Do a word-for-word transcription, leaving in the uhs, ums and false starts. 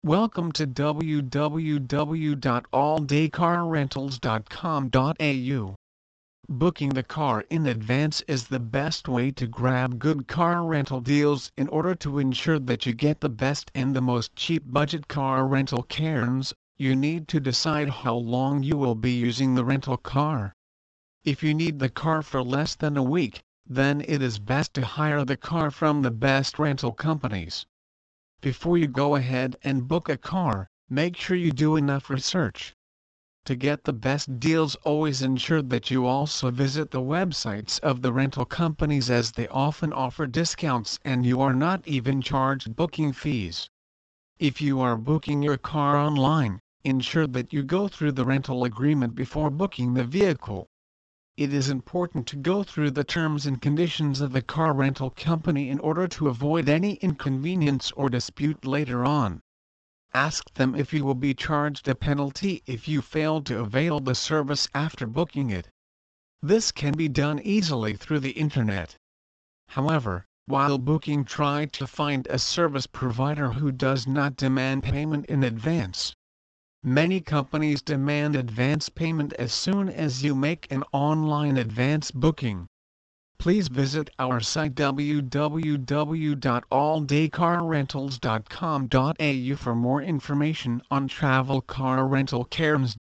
Welcome to w w w dot all day car rentals dot com dot a u. Booking the car in advance is the best way to grab good car rental deals in order to ensure that you get the best and the most cheap budget car rental cairns. You need to decide how long you will be using the rental car. If you need the car for less than a week, then it is best to hire the car from the best rental companies. Before you go ahead and book a car, make sure you do enough research. To get the best deals, always ensure that you also visit the websites of the rental companies, as they often offer discounts and you are not even charged booking fees. If you are booking your car online, ensure that you go through the rental agreement before booking the vehicle. It is important to go through the terms and conditions of the car rental company in order to avoid any inconvenience or dispute later on. Ask them if you will be charged a penalty if you fail to avail the service after booking it. This can be done easily through the internet. However, while booking, try to find a service provider who does not demand payment in advance. Many companies demand advance payment as soon as you make an online advance booking. Please visit our site w w w dot all day car rentals dot com dot a u for more information on travel car rental cairns.